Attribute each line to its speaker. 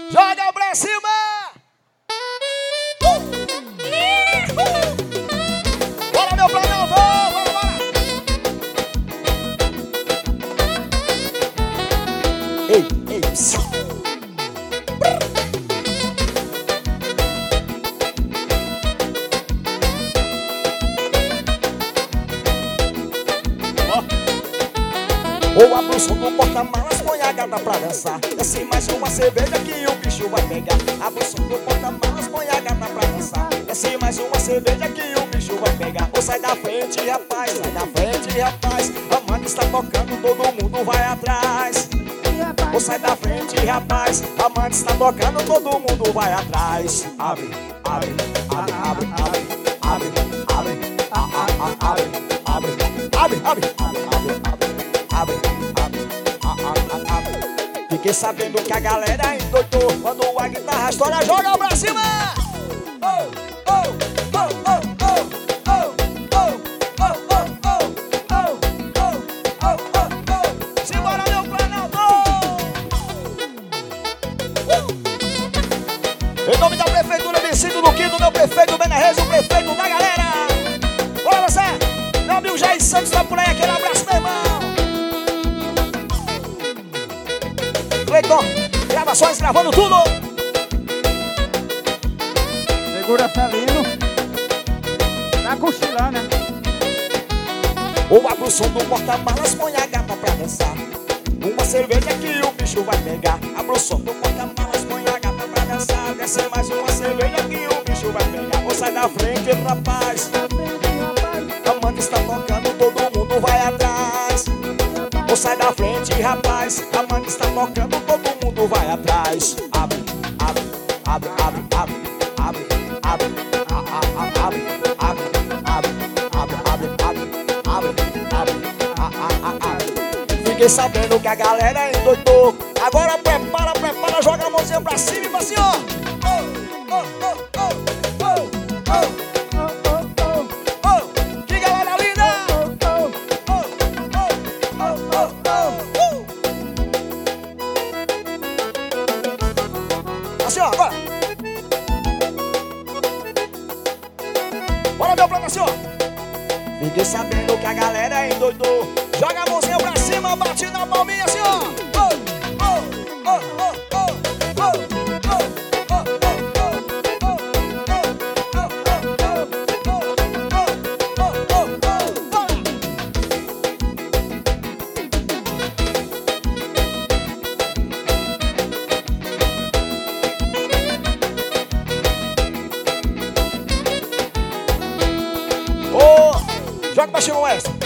Speaker 1: Joga pra cima! Bora, meu planão, bora, bora! Ei, ei, psiu! Ou abre o som do porta-malas, põe a gata pra dançar. Desce mais uma cerveja que o bicho vai pegar. Abre o som do porta-malas, põe a gata pra dançar. Desce mais uma cerveja que o bicho vai pegar. Ou sai da frente, rapaz, sai da frente, rapaz. A mãe está tocando, todo mundo vai atrás. Ou sai da frente, rapaz. A mãe está tocando, todo mundo vai atrás. Abre, abre, abre, abre, abre, abre, abre, abre, abre, abre, abre, abre, abre. Fiquei sabendo que a galera endoidou quando a guitarra estoura, joga pra cima! Oh, oh, oh, oh, oh, oh, oh, oh, oh, oh, oh, oh, oh. Simbora, meu Planalto! Em nome da Prefeitura de Cinto do Quinto, meu prefeito Benerrez, o prefeito da galera! Bora você! Meu amigo Jair Santos tá por aí, aquele abraço, meu irmão! Cleiton, gravações, gravando tudo!
Speaker 2: Segura Felino. Tá cochilando, né?
Speaker 1: Ou abre o som do porta-malas, põe a gata pra dançar. Uma cerveja que o bicho vai pegar. Abre o som do porta-malas, põe a gata pra dançar. Desce mais uma cerveja que o bicho vai pegar. Ou sai da frente, rapaz. A manda está tocando, todo mundo vai atrás. Ou sai da frente, rapaz. A manda está tocando, todo mundo vai atrás. Abre, abre, abre, abre, abre, abre, abre, abre, abre, abre, abre, abre, abre. Fiquei sabendo que a galera endoidou. Agora prepara, prepara, joga a mãozinha pra cima e pra assim, ó. Oh, oh, oh, oh, oh, oh. Assim, ó, agora. Bora, meu plano, assim, ó. Fiquei sabendo que a galera endoidou. Joga a mãozinha pra cima, bate na palminha, assim, ó. Oh, oh, oh, oh, oh, oh, joga baixinho no extra.